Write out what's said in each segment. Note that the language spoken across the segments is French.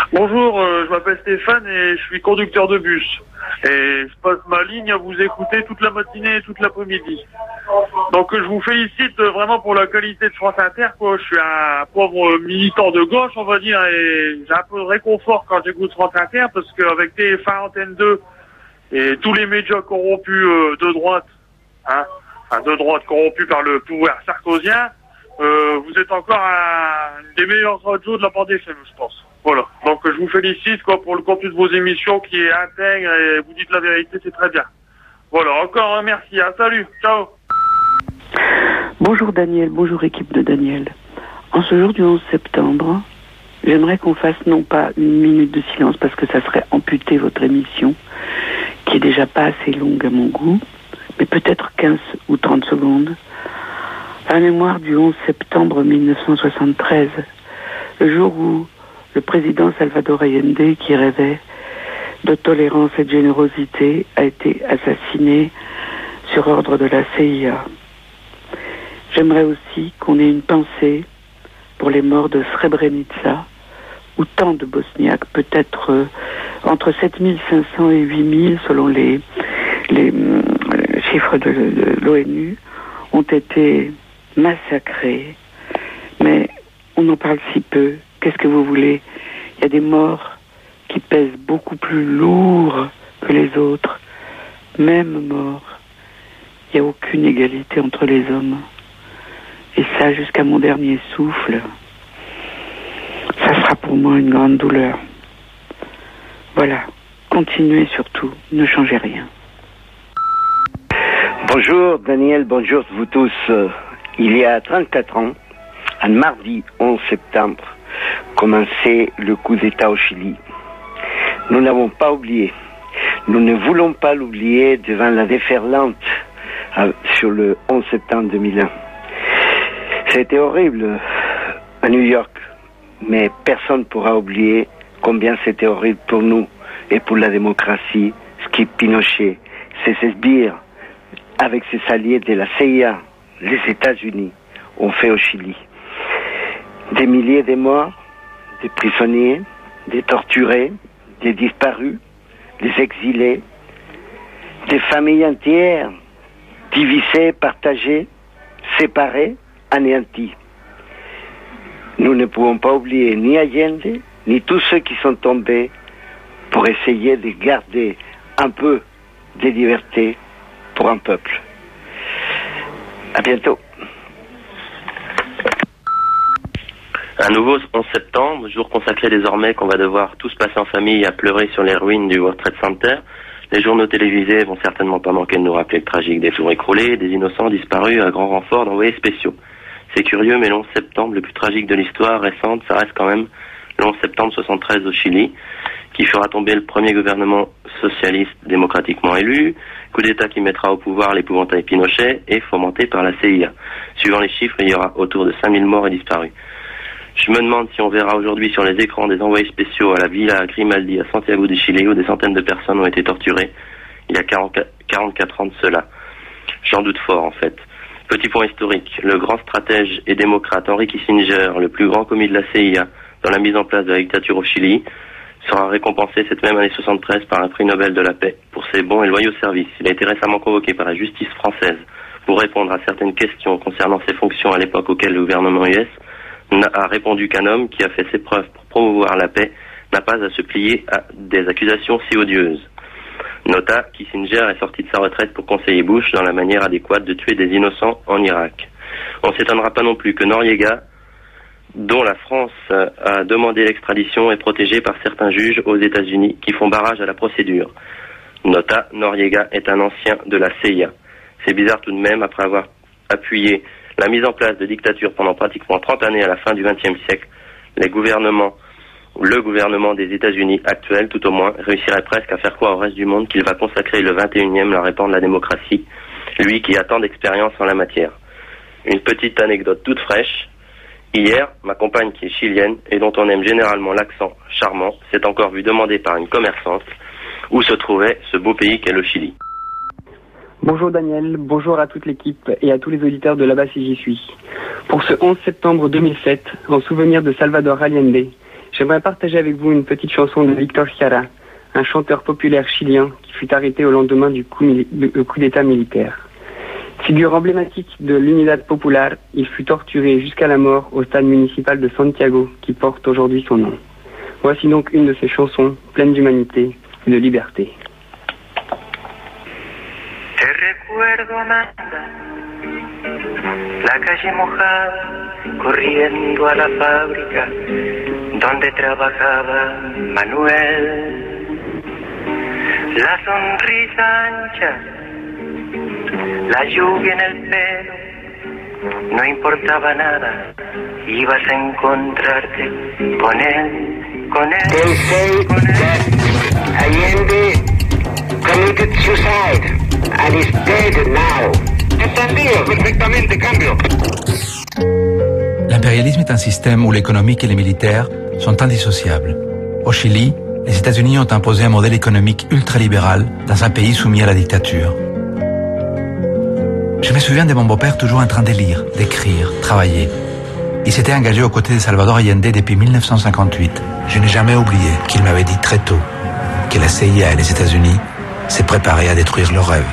Bonjour, je m'appelle Stéphane et je suis conducteur de bus. Et je passe ma ligne à vous écouter toute la matinée et toute l'après-midi. Donc je vous félicite vraiment pour la qualité de France Inter, quoi. Je suis un pauvre militant de gauche, on va dire, et j'ai un peu de réconfort quand j'écoute France Inter, parce qu'avec TF1, Antenne 2 et tous les médias corrompus de droite, hein, enfin de droite corrompus par le pouvoir sarkozien, vous êtes encore un des meilleurs radios de la bande FM, je pense. Voilà. Donc je vous félicite quoi pour le contenu de vos émissions qui est intègre et vous dites la vérité, c'est très bien. Voilà, encore un merci. Salut, ciao. Bonjour Daniel, bonjour équipe de Daniel. En ce jour du 11 septembre, j'aimerais qu'on fasse non pas une minute de silence parce que ça serait amputer votre émission, qui est déjà pas assez longue à mon goût, mais peut-être 15 ou 30 secondes, à la mémoire du 11 septembre 1973, le jour où le président Salvador Allende, qui rêvait de tolérance et de générosité, a été assassiné sur ordre de la CIA. J'aimerais aussi qu'on ait une pensée pour les morts de Srebrenica, ou tant de Bosniaques, peut-être entre 7500 et 8000 selon les chiffres de l'ONU, ont été massacrés. Mais on en parle si peu. Qu'est-ce que vous voulez? Il y a des morts qui pèsent beaucoup plus lourd que les autres. Même mort. Il n'y a aucune égalité entre les hommes. Et ça, jusqu'à mon dernier souffle, ça sera pour moi une grande douleur. Voilà. Continuez surtout. Ne changez rien. Bonjour Daniel, bonjour vous tous. Il y a 34 ans, un mardi 11 septembre, commençait le coup d'État au Chili. Nous n'avons pas oublié. Nous ne voulons pas l'oublier devant la déferlante sur le 11 septembre 2001. C'était horrible à New York, mais personne ne pourra oublier combien c'était horrible pour nous et pour la démocratie, ce qui Pinochet, ses sbires, avec ses alliés de la CIA, les États-Unis, ont fait au Chili. Des milliers de morts, des prisonniers, des torturés, des disparus, des exilés, des familles entières, divisées, partagées, séparées, anéanties. Nous ne pouvons pas oublier ni Allende, ni tous ceux qui sont tombés pour essayer de garder un peu de liberté pour un peuple. À bientôt. Un nouveau 11 septembre, jour consacré désormais qu'on va devoir tous passer en famille à pleurer sur les ruines du World Trade Center. Les journaux télévisés vont certainement pas manquer de nous rappeler le tragique des tours écroulées, des innocents disparus à grand renfort d'envoyés spéciaux. C'est curieux, mais le 11 septembre, le plus tragique de l'histoire récente, ça reste quand même le 11 septembre 73 au Chili, qui fera tomber le premier gouvernement socialiste démocratiquement élu, coup d'État qui mettra au pouvoir l'épouvantail Pinochet et fomenté par la CIA. Suivant les chiffres, il y aura autour de 5000 morts et disparus. Je me demande si on verra aujourd'hui sur les écrans des envoyés spéciaux à la Villa Grimaldi à Santiago du Chili où des centaines de personnes ont été torturées il y a 44 ans de cela. J'en doute fort en fait. Petit point historique, le grand stratège et démocrate Henry Kissinger, le plus grand commis de la CIA dans la mise en place de la dictature au Chili, sera récompensé cette même année 73 par un prix Nobel de la paix pour ses bons et loyaux services. Il a été récemment convoqué par la justice française pour répondre à certaines questions concernant ses fonctions à l'époque auxquelles le gouvernement US a répondu qu'un homme qui a fait ses preuves pour promouvoir la paix n'a pas à se plier à des accusations si odieuses. Nota, Kissinger est sorti de sa retraite pour conseiller Bush dans la manière adéquate de tuer des innocents en Irak. On ne s'étonnera pas non plus que Noriega, dont la France a demandé l'extradition, est protégé par certains juges aux États-Unis qui font barrage à la procédure. Nota, Noriega est un ancien de la CIA. C'est bizarre tout de même, après avoir appuyé la mise en place de dictatures pendant pratiquement 30 années à la fin du XXe siècle, le gouvernement des États-Unis actuel, tout au moins, réussirait presque à faire croire au reste du monde qu'il va consacrer le 21e à répandre la démocratie, lui qui a tant d'expérience en la matière. Une petite anecdote toute fraîche. Hier, ma compagne qui est chilienne et dont on aime généralement l'accent charmant, s'est encore vue demander par une commerçante où se trouvait ce beau pays qu'est le Chili. Bonjour Daniel, bonjour à toute l'équipe et à tous les auditeurs de Là-bas si j'y suis. Pour ce 11 septembre 2007, en souvenir de Salvador Allende, J'aimerais partager avec vous une petite chanson de Victor Jara, un chanteur populaire chilien qui fut arrêté au lendemain du coup d'État militaire. Figure emblématique de l'Unidad Popular, il fut torturé jusqu'à la mort au stade municipal de Santiago, qui porte aujourd'hui son nom. Voici donc une de ses chansons, pleine d'humanité et de liberté. Te recuerdo, Amanda, la calle mojada, corriendo a la fábrica donde trabajaba Manuel. La sonrisa ancha, la lluvia en el pelo, no importaba nada, ibas a encontrarte con él, con él. They say that Allende committed suicide and is dead now. Entendido perfectamente, cambio. L'impérialisme est un système où l'économique et les militaires sont indissociables. Au Chili, les États-Unis ont imposé un modèle économique ultralibéral dans un pays soumis à la dictature. Je me souviens de mon beau-père toujours en train de lire, d'écrire, travailler. Il s'était engagé aux côtés de Salvador Allende depuis 1958. Je n'ai jamais oublié qu'il m'avait dit très tôt que la CIA et les États-Unis s'est préparés à détruire leurs rêves.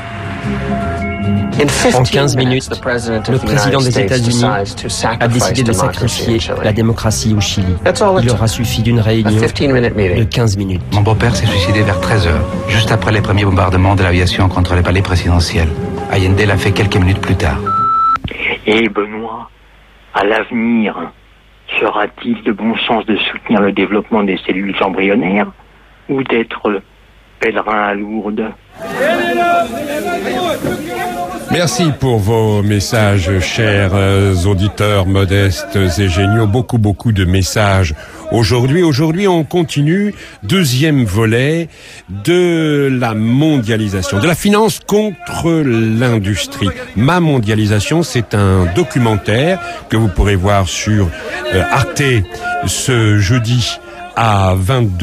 En 15 minutes, le président des États-Unis a décidé de sacrifier la démocratie au Chili. Il aura suffi d'une réunion de 15 minutes. Mon beau-père s'est suicidé vers 13h, juste après les premiers bombardements de l'aviation contre les palais présidentiels. Allende l'a fait quelques minutes plus tard. Et Benoît, à l'avenir, sera-t-il de bon sens de soutenir le développement des cellules embryonnaires ou d'être pèlerin à Lourdes? Merci pour vos messages, chers auditeurs modestes et géniaux. Beaucoup de messages aujourd'hui. Aujourd'hui, on continue. Deuxième volet de la mondialisation, de la finance contre l'industrie. Ma mondialisation, c'est un documentaire que vous pourrez voir sur Arte ce jeudi à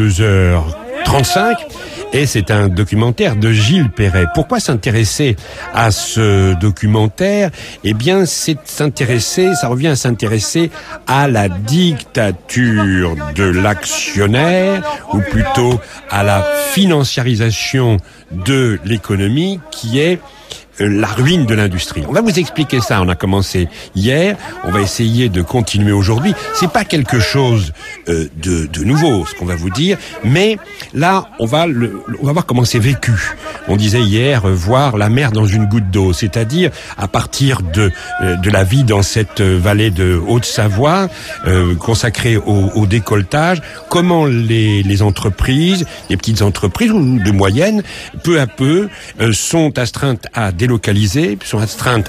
22h35. Et c'est un documentaire de Gilles Perret. Pourquoi s'intéresser à ce documentaire? Eh bien, ça revient à s'intéresser à la dictature de l'actionnaire, ou plutôt à la financiarisation de l'économie qui est la ruine de l'industrie. On va vous expliquer ça. On a commencé hier. On va essayer de continuer aujourd'hui. C'est pas quelque chose de nouveau, ce qu'on va vous dire. Mais là, on va voir comment c'est vécu. On disait hier voir la mer dans une goutte d'eau, c'est-à-dire à partir de la vie dans cette vallée de Haute-Savoie consacrée au décolletage. Comment les entreprises, les petites entreprises ou de moyennes, peu à peu sont astreintes à délocaliser, sont astreintes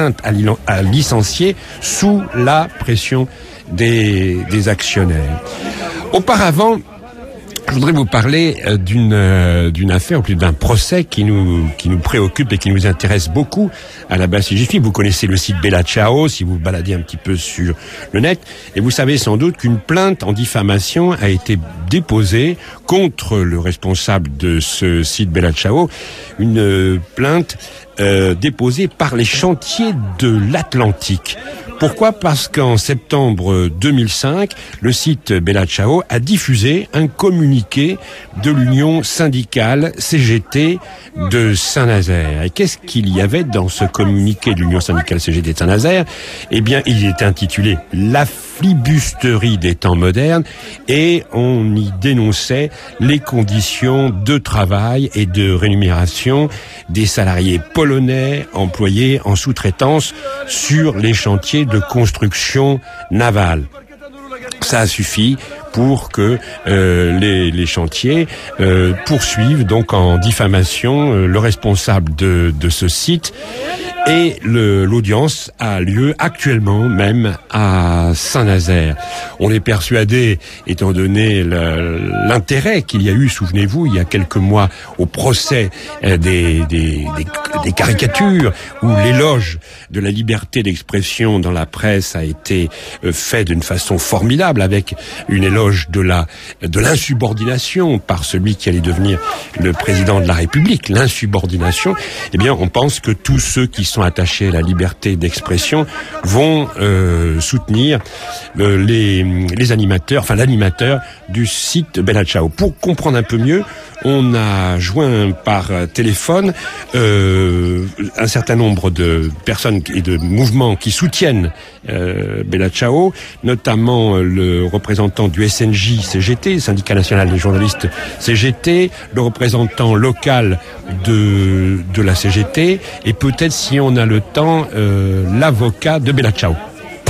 à licencier sous la pression des actionnaires. Auparavant, je voudrais vous parler d'une affaire, ou plus d'un procès qui nous préoccupe et qui nous intéresse beaucoup à la base. Vous connaissez le site Bella Ciao, si vous vous baladez un petit peu sur le net, et vous savez sans doute qu'une plainte en diffamation a été déposée contre le responsable de ce site Bella Ciao, une plainte déposée par les chantiers de l'Atlantique. Pourquoi? Parce qu'en septembre 2005, le site Bella Ciao a diffusé un communiqué de l'Union syndicale CGT de Saint-Nazaire. Et qu'est-ce qu'il y avait dans ce communiqué de l'Union syndicale CGT de Saint-Nazaire? Eh bien, il était intitulé « La flibusterie des temps modernes » et on y dénonçait les conditions de travail et de rémunération des salariés polonais employés en sous-traitance sur les chantiers de construction navale. Ça a suffi pour que les chantiers poursuivent donc en diffamation le responsable de ce site. Et l'audience a lieu actuellement même à Saint-Nazaire. On est persuadé, étant donné l'intérêt qu'il y a eu, souvenez-vous, il y a quelques mois, au procès des caricatures, où l'éloge de la liberté d'expression dans la presse a été fait d'une façon formidable, avec une éloge l'éloge de l'insubordination par celui qui allait devenir le président de la République, l'insubordination, eh bien, on pense que tous ceux qui sont attachés à la liberté d'expression vont soutenir les animateurs, enfin l'animateur du site Bella Ciao. Pour comprendre un peu mieux, on a joint par téléphone un certain nombre de personnes et de mouvements qui soutiennent Bella Ciao, notamment le représentant du SNJ-CGT, Syndicat National des Journalistes CGT, le représentant local de la CGT, et peut-être, si on a le temps, l'avocat de Bella Ciao.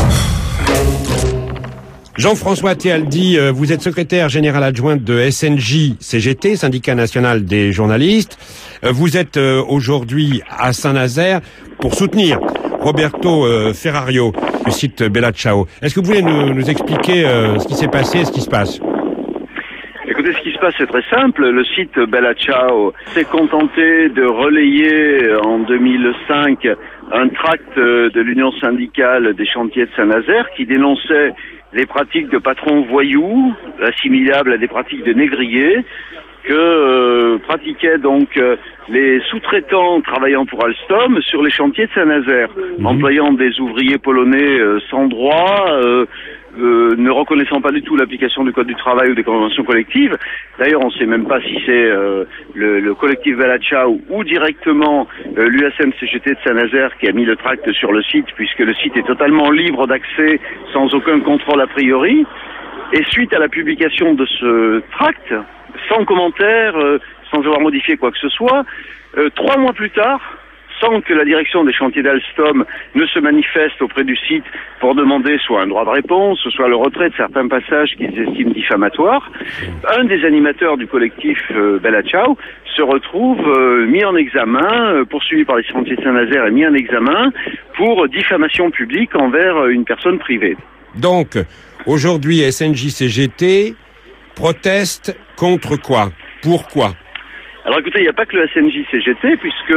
Jean-François Théaldi, vous êtes secrétaire général adjoint de SNJ-CGT, Syndicat National des Journalistes. Vous êtes aujourd'hui à Saint-Nazaire pour soutenir Roberto Ferrario du site Bella Ciao. Est-ce que vous voulez nous expliquer ce qui s'est passé et ce qui se passe ? Écoutez, ce qui se passe, c'est très simple. Le site Bella Ciao s'est contenté de relayer en 2005 un tract de l'Union syndicale des chantiers de Saint-Nazaire qui dénonçait les pratiques de patrons voyous, assimilables à des pratiques de négriers, que pratiquaient donc les sous-traitants travaillant pour Alstom sur les chantiers de Saint-Nazaire, employant des ouvriers polonais sans droit, ne reconnaissant pas du tout l'application du Code du travail ou des conventions collectives. D'ailleurs, on ne sait même pas si c'est le collectif Bella Ciao ou directement l'USM-CGT de Saint-Nazaire qui a mis le tract sur le site, puisque le site est totalement libre d'accès, sans aucun contrôle a priori. Et suite à la publication de ce tract, sans commentaire, sans avoir modifié quoi que ce soit, 3 mois plus tard, sans que la direction des chantiers d'Alstom ne se manifeste auprès du site pour demander soit un droit de réponse, soit le retrait de certains passages qu'ils estiment diffamatoires, un des animateurs du collectif Bella Ciao se retrouve mis en examen, poursuivi par les chantiers de Saint-Nazaire et mis en examen pour diffamation publique envers une personne privée. Donc, aujourd'hui, SNJ-CGT proteste contre quoi ? Pourquoi ? Alors écoutez, il n'y a pas que le SNJ-CGT, puisque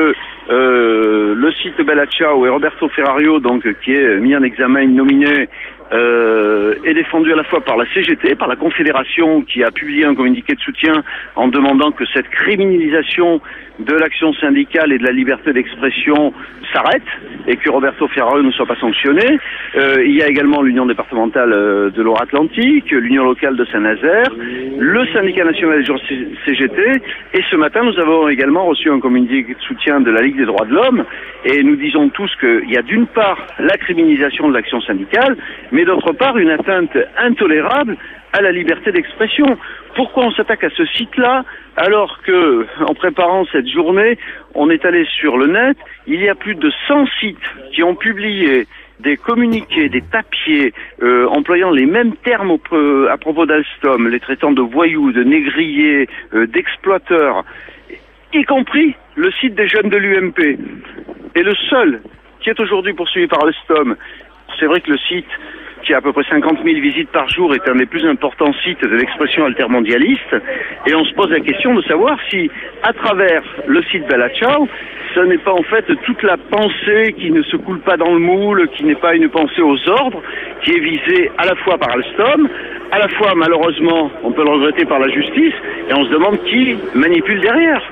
le site Bella Ciao et Roberto Ferrario, donc qui est mis en examen nominé, est défendu à la fois par la CGT, par la Confédération, qui a publié un communiqué de soutien en demandant que cette criminalisation de l'action syndicale et de la liberté d'expression s'arrête et que Roberto Ferrario ne soit pas sanctionné. Il y a également l'Union départementale de Loire-Atlantique, l'Union locale de Saint-Nazaire, le syndicat national des CGT, et ce matin nous avons également reçu un communiqué de soutien de la Ligue des droits de l'homme, et nous disons tous qu'il y a d'une part la criminalisation de l'action syndicale, mais d'autre part une atteinte intolérable à la liberté d'expression. Pourquoi on s'attaque à ce site-là alors que, en préparant cette journée, on est allé sur le net, il y a plus de 100 sites qui ont publié des communiqués, des papiers employant les mêmes termes à propos d'Alstom, les traitant de voyous, de négriers, d'exploiteurs, y compris le site des jeunes de l'UMP. Et le seul qui est aujourd'hui poursuivi par Alstom, c'est vrai que le site qui a à peu près 50 000 visites par jour, est un des plus importants sites de l'expression altermondialiste. Et on se pose la question de savoir si, à travers le site Bella Ciao, ce n'est pas en fait toute la pensée qui ne se coule pas dans le moule, qui n'est pas une pensée aux ordres, qui est visée à la fois par Alstom, à la fois, malheureusement, on peut le regretter, par la justice, et on se demande qui manipule derrière.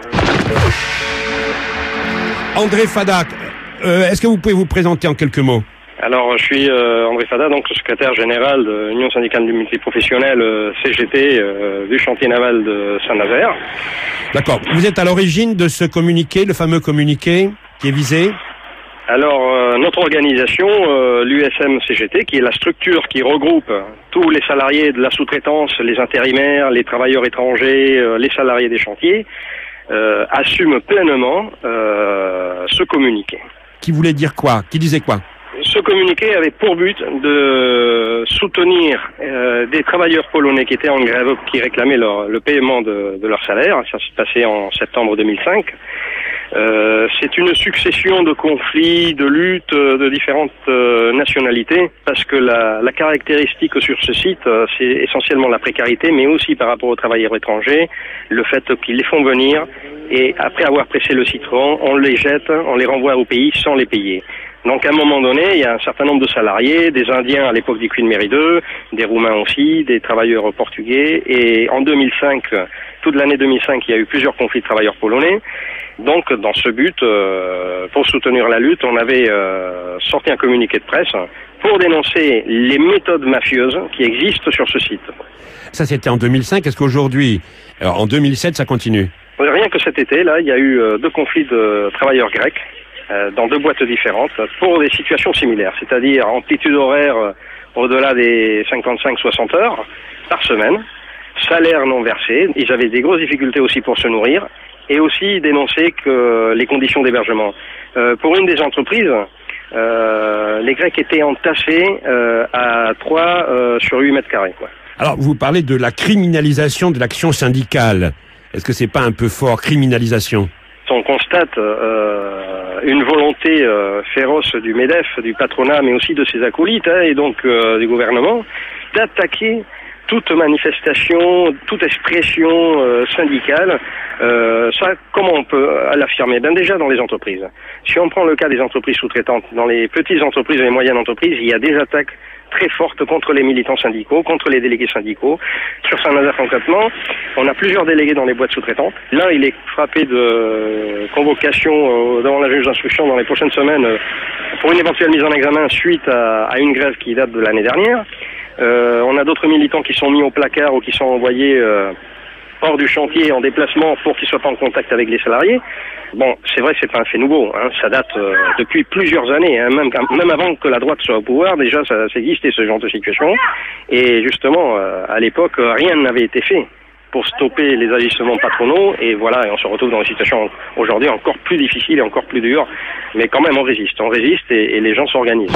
André Fada, est-ce que vous pouvez vous présenter en quelques mots ? Alors, je suis André Fada, donc secrétaire général de l'Union syndicale du multiprofessionnel CGT du chantier naval de Saint-Nazaire. D'accord. Vous êtes à l'origine de ce communiqué, le fameux communiqué qui est visé ? Alors, notre organisation, l'USM-CGT, qui est la structure qui regroupe tous les salariés de la sous-traitance, les intérimaires, les travailleurs étrangers, les salariés des chantiers, assume pleinement ce communiqué. Qui voulait dire quoi ? Qui disait quoi ? Ce communiqué avait pour but de soutenir des travailleurs polonais qui étaient en grève, qui réclamaient le paiement de leur salaire. Ça s'est passé en septembre 2005. C'est une succession de conflits, de luttes de différentes nationalités, parce que la caractéristique sur ce site, c'est essentiellement la précarité, mais aussi par rapport aux travailleurs étrangers, le fait qu'ils les font venir et après avoir pressé le citron, on les jette, on les renvoie au pays sans les payer. Donc à un moment donné, il y a un certain nombre de salariés, des Indiens à l'époque du Queen Mary 2, des Roumains aussi, des travailleurs portugais. Et en 2005, toute l'année 2005, il y a eu plusieurs conflits de travailleurs polonais. Donc dans ce but, pour soutenir la lutte, on avait sorti un communiqué de presse pour dénoncer les méthodes mafieuses qui existent sur ce site. Ça, c'était en 2005. Est-ce qu'aujourd'hui, alors, en 2007, ça continue? Rien que cet été, là, il y a eu 2 conflits de travailleurs grecs dans 2 boîtes différentes pour des situations similaires, c'est-à-dire amplitude horaire au-delà des 55-60 heures par semaine, salaire non versé. Ils avaient des grosses difficultés aussi pour se nourrir et aussi dénoncer que les conditions d'hébergement. Pour une des entreprises, les Grecs étaient entassés à 3 sur 8 mètres carrés, quoi. Alors, vous parlez de la criminalisation de l'action syndicale. Est-ce que c'est pas un peu fort, criminalisation? On constate une volonté féroce du MEDEF, du patronat, mais aussi de ses acolytes, et donc du gouvernement, d'attaquer toute manifestation, toute expression syndicale. Ça, comment on peut l'affirmer? Ben déjà dans les entreprises. Si on prend le cas des entreprises sous-traitantes, dans les petites entreprises et les moyennes entreprises, il y a des attaques très forte contre les militants syndicaux, contre les délégués syndicaux. Sur Saint-Nazaire concrètement, on a plusieurs délégués dans les boîtes sous-traitantes. L'un, il est frappé de convocation devant la juge d'instruction dans les prochaines semaines pour une éventuelle mise en examen suite à une grève qui date de l'année dernière. On a d'autres militants qui sont mis au placard ou qui sont envoyés hors du chantier en déplacement pour qu'ils soient pas en contact avec les salariés. Bon, c'est vrai que c'est pas un fait nouveau, hein. Ça date depuis plusieurs années, hein. Même avant que la droite soit au pouvoir, déjà ça existait ce genre de situation. Et justement, à l'époque, rien n'avait été fait pour stopper les agissements patronaux. Et voilà, on se retrouve dans une situation aujourd'hui encore plus difficile et encore plus dure. Mais quand même, on résiste et les gens s'organisent.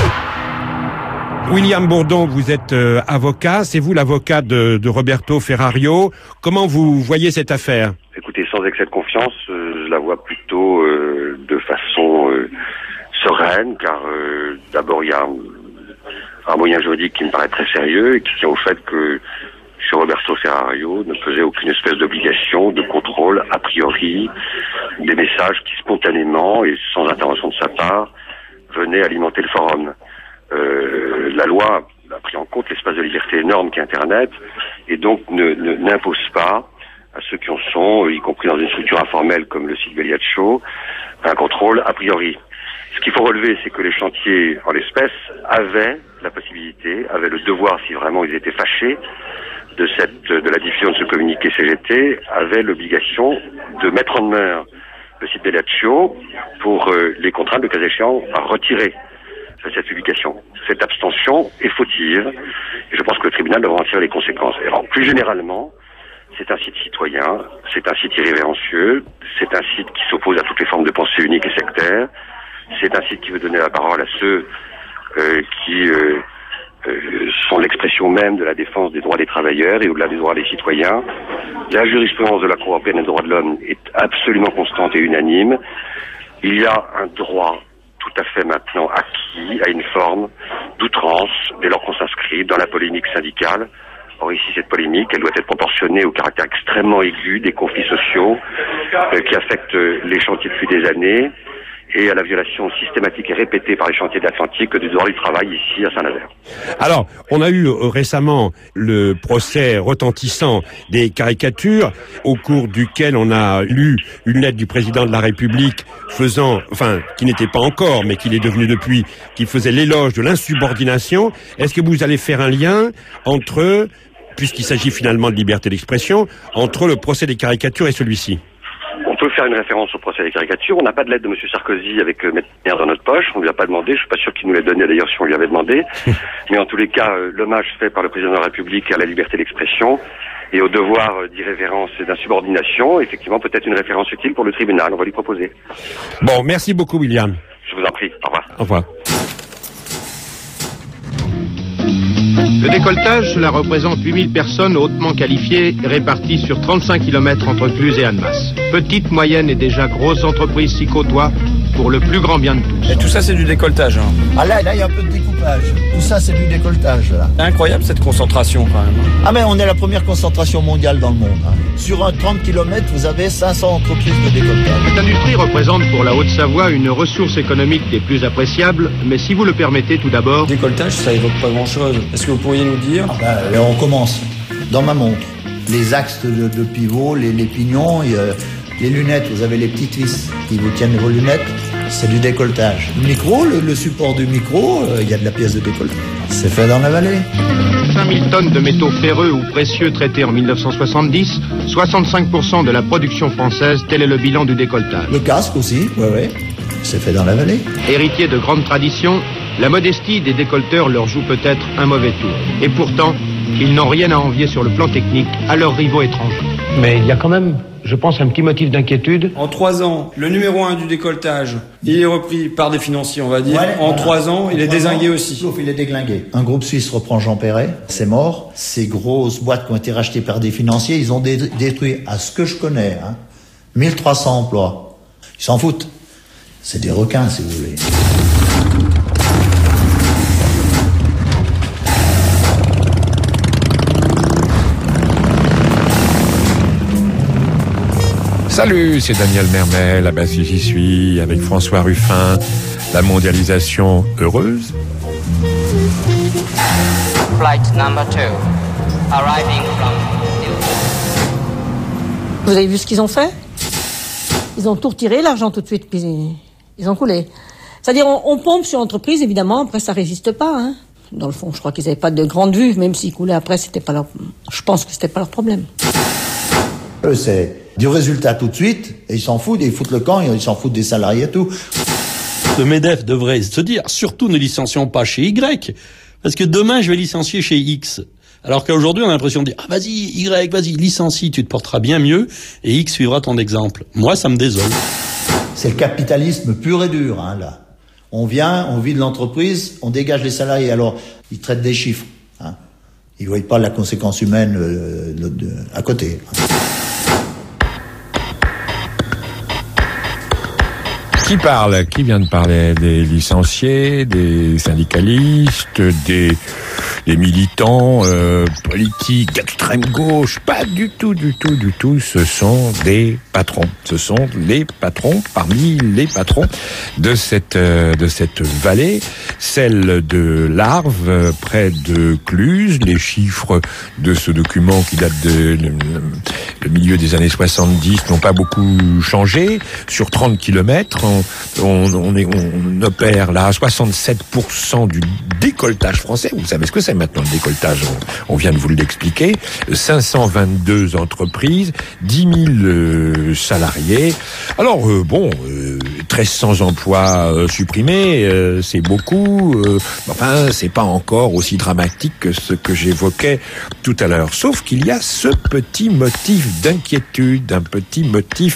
William Bourdon, vous êtes avocat, c'est vous l'avocat de Roberto Ferrario. Comment vous voyez cette affaire? Écoutez, sans excès de confiance, je la vois plutôt de façon sereine, car d'abord il y a un moyen juridique qui me paraît très sérieux et qui tient au fait que M. Roberto Ferrario ne faisait aucune espèce d'obligation de contrôle a priori des messages qui spontanément et sans intervention de sa part venaient alimenter le forum. La loi a pris en compte l'espace de liberté énorme qu'est Internet et donc n'impose pas à ceux qui en sont, y compris dans une structure informelle comme le site Beliaccio, un contrôle a priori. Ce qu'il faut relever, c'est que les chantiers, en l'espèce, avaient la possibilité, avaient le devoir, si vraiment ils étaient fâchés de la diffusion de ce communiqué CGT, avaient l'obligation de mettre en demeure le site Beliaccio pour les contraindre, le cas échéant, à retirer cette publication. Cette abstention est fautive et je pense que le tribunal devra en tirer les conséquences. Et alors, plus généralement, c'est un site citoyen, c'est un site irrévérencieux, c'est un site qui s'oppose à toutes les formes de pensée unique et sectaire, c'est un site qui veut donner la parole à ceux qui sont l'expression même de la défense des droits des travailleurs et au-delà des droits des citoyens. La jurisprudence de la Cour européenne des droits de l'homme est absolument constante et unanime. Il y a un droit tout à fait maintenant acquis à une forme d'outrance dès lors qu'on s'inscrit dans la polémique syndicale. Or ici, cette polémique, elle doit être proportionnée au caractère extrêmement aigu des conflits sociaux qui affectent les chantiers depuis des années et à la violation systématique et répétée par les chantiers de l'Atlantique du droit du travail ici à Saint-Nazaire. Alors, on a eu récemment le procès retentissant des caricatures, au cours duquel on a lu une lettre du président de la République qui n'était pas encore, mais qui l'est devenu depuis, qui faisait l'éloge de l'insubordination. Est-ce que vous allez faire un lien entre, puisqu'il s'agit finalement de liberté d'expression, entre le procès des caricatures et celui-ci? On peut faire une référence au procès des caricatures. On n'a pas de lettre de M. Sarkozy avec Mettner dans notre poche. On ne lui a pas demandé. Je suis pas sûr qu'il nous l'ait donné d'ailleurs si on lui avait demandé. Mais en tous les cas, l'hommage fait par le président de la République à la liberté d'expression et au devoir d'irrévérence et d'insubordination, effectivement, peut-être une référence utile pour le tribunal. On va lui proposer. Bon, merci beaucoup, William. Je vous en prie. Au revoir. Au revoir. Le décolletage, cela représente 8000 personnes hautement qualifiées réparties sur 35 km entre Cluses et Annemasse. Petites, moyennes et déjà grosses entreprises s'y côtoient pour le plus grand bien de tous. Et tout ça, c'est du décolletage. Hein. Ah là, il y a un peu de découpage. Tout ça, c'est du décolletage. Là. C'est incroyable cette concentration quand même. Ah mais on est la première concentration mondiale dans le monde. Hein. Sur un 30 km, vous avez 500 entreprises de décolletage. Cette industrie représente pour la Haute-Savoie une ressource économique des plus appréciables, mais si vous le permettez tout d'abord... Décolletage, ça évoque pas grand-chose. Est-ce que vous pourriez nous dire on commence dans ma montre. Les axes de pivot, les pignons, les lunettes, vous avez les petites vis qui vous tiennent vos lunettes, c'est du décolletage. Le micro, le support du micro, il y a de la pièce de décolletage. C'est fait dans la vallée. 5000 tonnes de métaux ferreux ou précieux traités en 1970, 65% de la production française, tel est le bilan du décolletage. Le casque aussi, ouais, c'est fait dans la vallée. Héritier de grandes traditions, la modestie des décolleteurs leur joue peut-être un mauvais tour. Et pourtant, ils n'ont rien à envier sur le plan technique à leurs rivaux étrangers. Mais il y a quand même, je pense, un petit motif d'inquiétude. En 3 ans, le numéro 1 du décolletage, il est repris par des financiers, on va dire. Ouais, en 3 ans, il est dézingué aussi. Sauf il est déglingué. Un groupe suisse reprend Jean Perret, c'est mort. Ces grosses boîtes qui ont été rachetées par des financiers, ils ont détruit, à ce que je connais, 1300 emplois. Ils s'en foutent. C'est des requins, si vous voulez. Salut, c'est Daniel Mermel, à Bassi j'y suis, avec François Ruffin. La mondialisation heureuse. Flight number 2, arriving from New York. Vous avez vu ce qu'ils ont fait? Ils ont tout retiré, l'argent tout de suite, puis ils ont coulé. C'est-à-dire, on pompe sur l'entreprise, évidemment, après ça résiste pas, hein. Dans le fond, je crois qu'ils n'avaient pas de grande vue, même s'ils coulaient après, je pense que c'était pas leur problème. Eux, c'est du résultat tout de suite, et ils s'en foutent, et ils foutent le camp, ils s'en foutent des salariés et tout. Le MEDEF devrait se dire, surtout ne licencions pas chez Y, parce que demain je vais licencier chez X. Alors qu'aujourd'hui on a l'impression de dire, vas-y Y, vas-y, licencie, tu te porteras bien mieux, et X suivra ton exemple. Moi ça me désole. C'est le capitalisme pur et dur, là. On vient, on vit de l'entreprise, on dégage les salariés, alors ils traitent des chiffres, Ils voient pas la conséquence humaine à côté. Qui vient de parler? Des licenciés, des syndicalistes, des militants politiques d'extrême gauche? Pas du tout. Ce sont des patrons. Ce sont les patrons parmi les patrons de cette vallée, celle de l'Arve, près de Cluses. Les chiffres de ce document qui date le milieu des années 70 n'ont pas beaucoup changé. Sur 30 kilomètres, on opère là 67% du décolletage français. Vous savez ce que c'est maintenant le décolletage, on vient de vous l'expliquer. 522 entreprises, 10 000 salariés. Alors 1300 emplois supprimés, c'est beaucoup. Enfin, c'est pas encore aussi dramatique que ce que j'évoquais tout à l'heure. Sauf qu'il y a ce petit motif d'inquiétude, un petit motif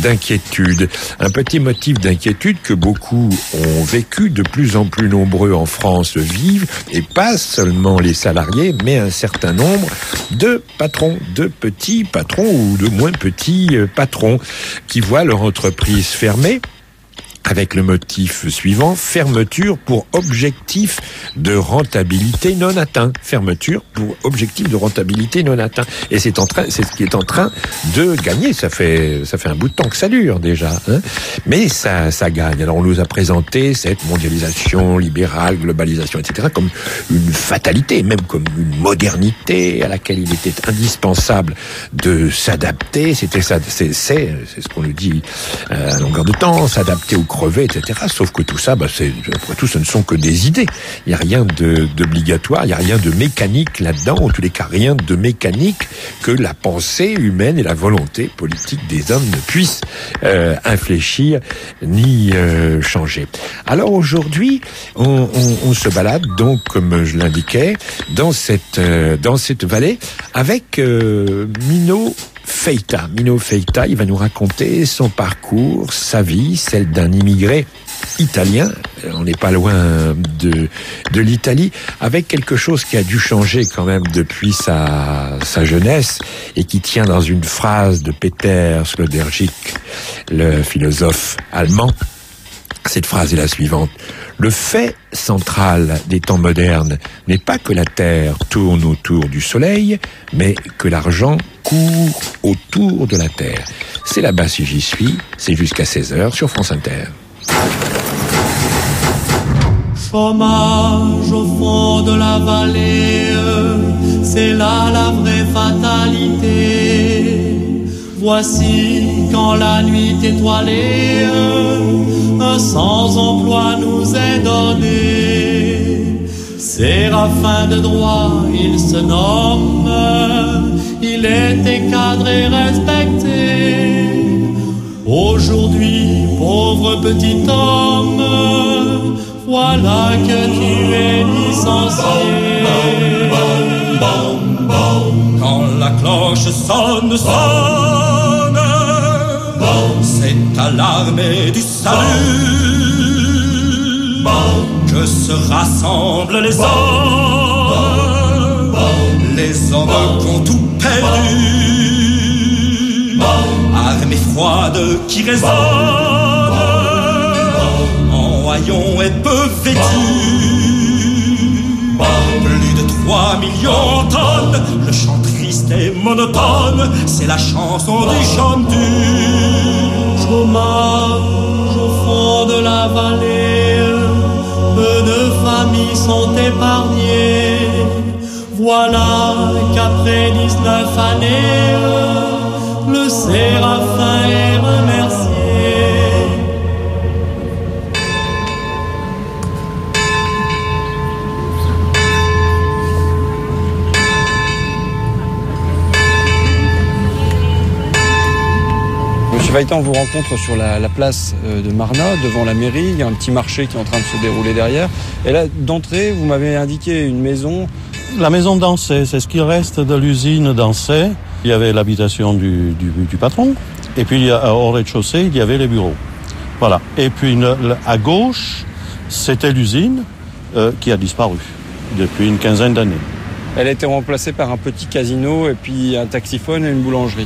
d'inquiétude que beaucoup ont vécu, de plus en plus nombreux en France vivent, et pas seulement les salariés, mais un certain nombre de patrons, de petits patrons ou de moins petits patrons qui voient leur entreprise fermée, avec le motif suivant, fermeture pour objectif de rentabilité non atteint. Fermeture pour objectif de rentabilité non atteint. Et c'est ce qui est en train de gagner. Ça fait un bout de temps que ça dure déjà, mais ça gagne. Alors on nous a présenté cette mondialisation libérale, globalisation, etc. comme une fatalité, même comme une modernité à laquelle il était indispensable de s'adapter. C'est ce qu'on nous dit à longueur de temps, s'adapter aux crever, etc. Sauf que tout ça, après tout, ce ne sont que des idées. Il n'y a rien d'obligatoire, il n'y a rien de mécanique là-dedans, en tous les cas, rien de mécanique que la pensée humaine et la volonté politique des hommes ne puissent infléchir ni changer. Alors aujourd'hui, on se balade donc, comme je l'indiquais, dans cette vallée avec Mino Feita, il va nous raconter son parcours, sa vie, celle d'un immigré italien. On n'est pas loin de l'Italie, avec quelque chose qui a dû changer quand même depuis sa jeunesse et qui tient dans une phrase de Peter Sloterdijk, le philosophe allemand. Cette phrase est la suivante. Le fait central des temps modernes n'est pas que la Terre tourne autour du Soleil, mais que l'argent court autour de la Terre. C'est là-bas si j'y suis, c'est jusqu'à 16h sur France Inter. Chômage au fond de la vallée, c'est là la vraie fatalité. Voici quand la nuit étoilée, un sans-emploi nous est donné. Séraphin de droit, il se nomme, il était cadré, respecté. Aujourd'hui, pauvre petit homme, voilà que tu es licencié. Quand la cloche sonne, c'est à l'armée du salut que se rassemblent les hommes qui ont tout perdu. Armée froide qui résonne en haillons et peu vêtus. Plus de 3 millions de tonnes, le chant triste et monotone, c'est la chanson du chantu. Chômage au fond de la vallée, peu de familles sont épargnées. Voilà qu'après 19 années, le Séraphin est remercié. Monsieur Faïta, on vous rencontre sur la place de Marna, devant la mairie. Il y a un petit marché qui est en train de se dérouler derrière. Et là, d'entrée, vous m'avez indiqué une maison. La maison d'Ancet, c'est ce qui reste de l'usine d'Ancet. Il y avait l'habitation du patron. Et puis, au rez-de-chaussée, il y avait les bureaux. Voilà. Et puis, à gauche, c'était l'usine qui a disparu depuis une quinzaine d'années. Elle a été remplacée par un petit casino et puis un taxiphone et une boulangerie.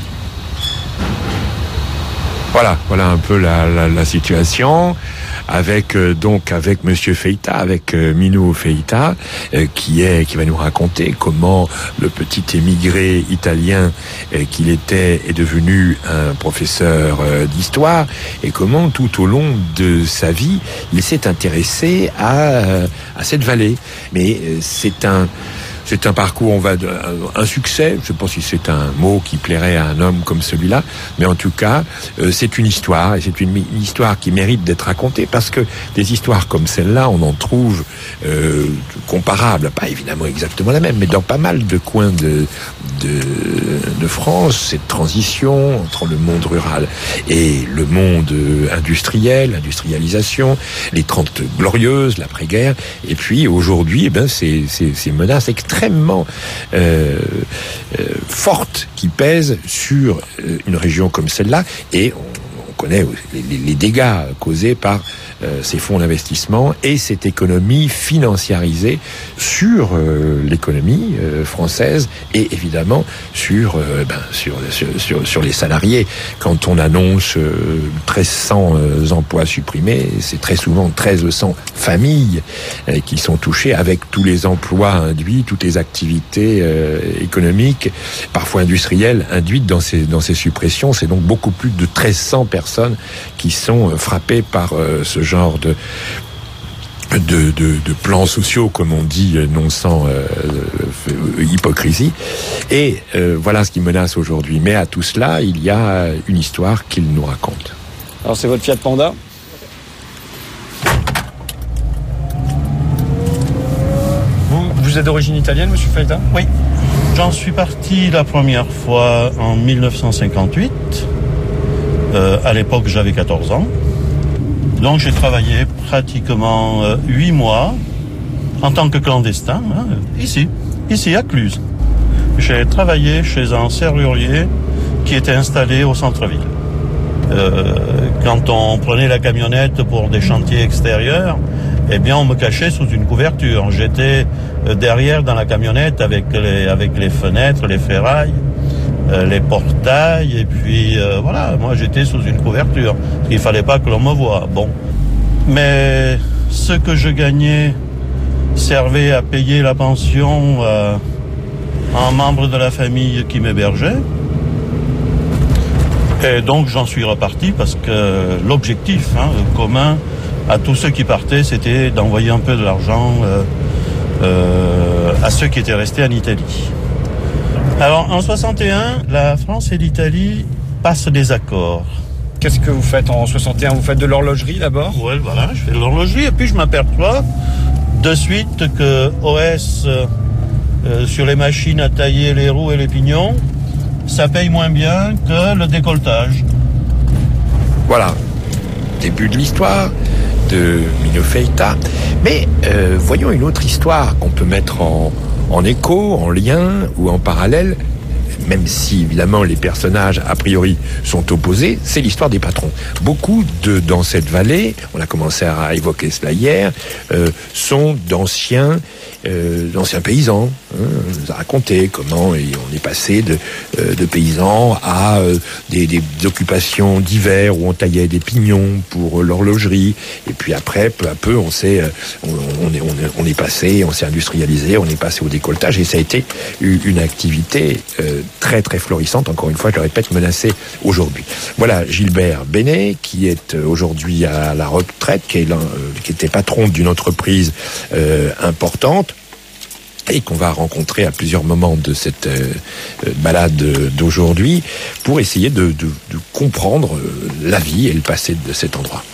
Voilà un peu la situation avec Monsieur Feïta, avec Mino Feïta, qui va nous raconter comment le petit émigré italien qu'il était est devenu un professeur d'histoire et comment tout au long de sa vie il s'est intéressé à cette vallée. Mais c'est un parcours, un succès. Je ne sais pas si c'est un mot qui plairait à un homme comme celui-là, mais en tout cas, c'est une histoire, et c'est une histoire qui mérite d'être racontée, parce que des histoires comme celle-là, on en trouve comparables, pas évidemment exactement la même, mais dans pas mal de coins de France, cette transition entre le monde rural et le monde industriel, l'industrialisation, les 30 glorieuses, l'après-guerre, et puis aujourd'hui, ces menaces extrêmement fortes qui pèsent sur une région comme celle-là, et on connaît les dégâts causés par ces fonds d'investissement et cette économie financiarisée sur l'économie française et évidemment sur les salariés. Quand on annonce 1300 emplois supprimés, c'est très souvent 1300 familles qui sont touchées, avec tous les emplois induits, toutes les activités économiques, parfois industrielles, induites dans ces suppressions. C'est donc beaucoup plus de 1300 personnes qui sont frappées par ce genre de plans sociaux, comme on dit, non sans hypocrisie. Et voilà ce qui menace aujourd'hui. Mais à tout cela, il y a une histoire qu'il nous raconte. Alors c'est votre Fiat Panda. Vous êtes d'origine italienne, monsieur Faïta ? Oui. J'en suis parti la première fois en 1958. À l'époque, j'avais 14 ans. Donc j'ai travaillé pratiquement 8 mois en tant que clandestin, ici à Cluse. J'ai travaillé chez un serrurier qui était installé au centre-ville. Quand on prenait la camionnette pour des chantiers extérieurs, eh bien on me cachait sous une couverture. J'étais derrière dans la camionnette avec les fenêtres, les ferrailles, les portails, et puis voilà, moi j'étais sous une couverture. Il fallait pas que l'on me voie. Bon. Mais ce que je gagnais servait à payer la pension à un membre de la famille qui m'hébergeait. Et donc j'en suis reparti parce que l'objectif commun à tous ceux qui partaient, c'était d'envoyer un peu de l'argent à ceux qui étaient restés en Italie. Alors en 61, la France et l'Italie passent des accords. Qu'est-ce que vous faites en 61 ? Vous faites de l'horlogerie d'abord ? Oui, voilà, je fais de l'horlogerie et puis je m'aperçois de suite que OS sur les machines à tailler les roues et les pignons, ça paye moins bien que le décolletage. Voilà, début de l'histoire de Mino Feita. Mais voyons une autre histoire qu'on peut mettre en écho, en lien ou en parallèle, même si évidemment les personnages a priori sont opposés, c'est l'histoire des patrons. Beaucoup dans cette vallée, on a commencé à évoquer cela hier, sont d'anciens paysans. On nous a raconté comment on est passé de paysans à des occupations d'hiver où on taillait des pignons pour l'horlogerie. Et puis après, peu à peu, on est passé, on s'est industrialisé, on est passé au décolletage et ça a été une activité très très florissante. Encore une fois, je le répète, menacée aujourd'hui. Voilà Gilbert Bénet qui est aujourd'hui à la retraite, qui était patron d'une entreprise importante, et qu'on va rencontrer à plusieurs moments de cette balade d'aujourd'hui pour essayer de comprendre la vie et le passé de cet endroit.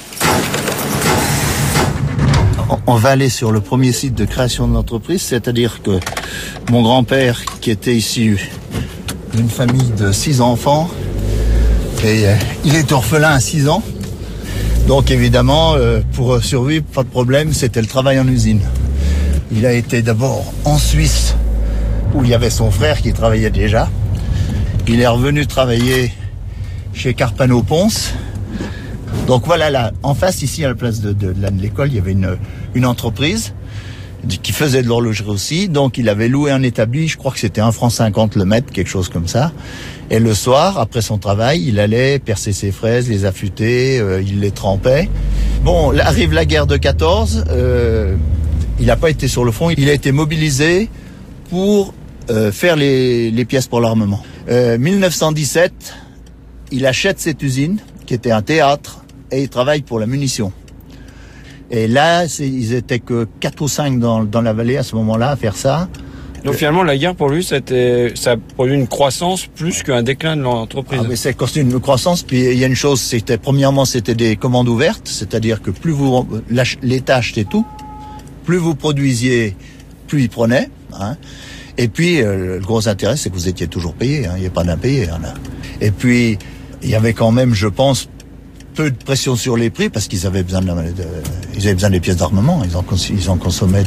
On va aller sur le premier site de création de l'entreprise, c'est-à-dire que mon grand-père, qui était issu d'une famille de 6 enfants, et il est orphelin à 6 ans. Donc évidemment, pour survivre, pas de problème, c'était le travail en usine. Il a été d'abord en Suisse, où il y avait son frère qui travaillait déjà. Il est revenu travailler chez Carpano-Ponce. Donc voilà, là, en face, ici, à la place de l'école, il y avait une entreprise qui faisait de l'horlogerie aussi. Donc il avait loué un établi, je crois que c'était 1,50 franc le mètre, quelque chose comme ça. Et le soir, après son travail, il allait percer ses fraises, les affûter, il les trempait. Bon, arrive la guerre de 14, il n'a pas été sur le front, il a été mobilisé pour faire les pièces pour l'armement. 1917, il achète cette usine, qui était un théâtre, et il travaille pour la munition. Et là, ils étaient que 4 ou 5 dans la vallée à ce moment-là à faire ça. Donc finalement, la guerre pour lui, ça a produit une croissance plus qu'un déclin de l'entreprise. Ah, mais c'est une croissance. Puis il y a une chose, premièrement, c'était des commandes ouvertes, c'est-à-dire que plus l'État achetait tout, plus vous produisiez, plus il prenait. Et puis le gros intérêt, c'est que vous étiez toujours payé. Il n'y a pas d'impayé. Et puis il y avait quand même, je pense, peu de pression sur les prix parce qu'ils avaient besoin des pièces d'armement. Ils en consommaient